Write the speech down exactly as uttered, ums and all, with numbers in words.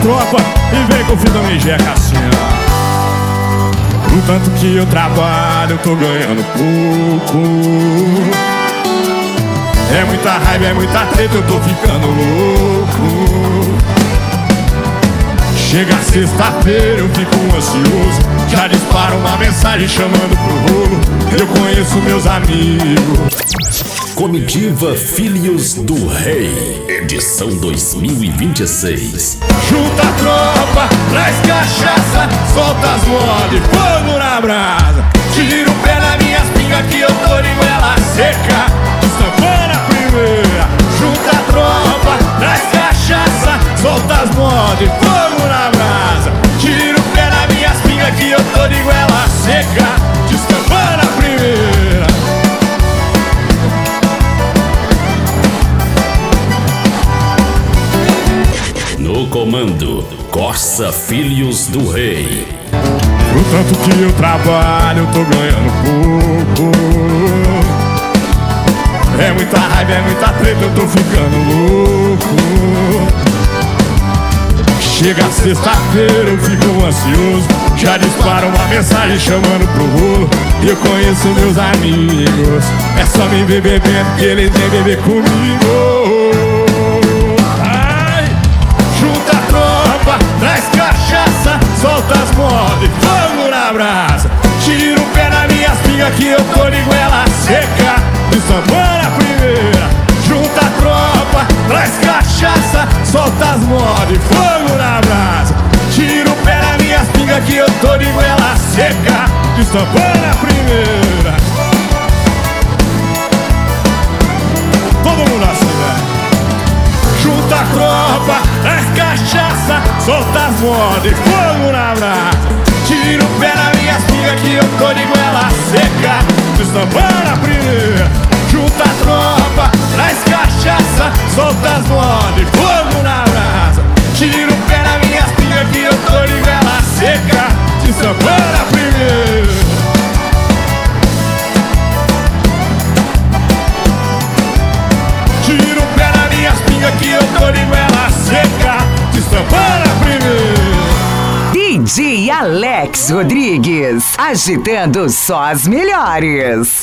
tropa e vem com o fim da mejeca assim, ó. O tanto que eu trabalho, eu tô ganhando pouco. É muita raiva, é muita treta, eu tô ficando louco. Chega sexta-feira, eu fico ansioso. Já disparo uma mensagem chamando pro rolo. Eu conheço meus amigos. Comitiva Filhos do Rei, edição dois mil e vinte e seis. Junta a tropa, traz cachaça, solta as modas e fogo na brasa. Tira o pé na minha espinga que eu tô de goela seca, estampando a primeira. Junta a tropa, traz cachaça, solta as modas e fogo na brasa. Tira o pé na minha espinga que eu tô de goela seca, estampando a primeira. No comando, Corsa Filhos do Rei. O tanto que eu trabalho, eu tô ganhando pouco. É muita raiva, é muita treta, eu tô ficando louco. Chega sexta-feira, eu fico ansioso. Já disparo uma mensagem chamando pro rolo. Eu conheço meus amigos. É só me ver bebendo que eles vêm beber comigo. Junta a tropa, traz cachaça, solta as modas e fogo na brasa. Tira o pé na minha espinga que eu tô de goela seca, estampando a primeira. Junta a tropa, traz cachaça, solta as modas e fogo na brasa. Tira o pé na minha espinga que eu tô de goela seca, estampando a primeira. Todo mundo assim, né? Junta a tropa, traz cachaça, solta as modas e fogo na brasa. Tira o pé na minha espinga que eu tô de goela seca, estampando a primeira. Junta a tropa, traz cachaça, solta as modas e fogo na brasa. Tira o pé na minha espinga que eu tô de goela seca, estampando a primeira. Tira o pé na minha espinga que eu tô de goela seca, estampando a primeira. D J Alex Rodrigues, agitando só as melhores.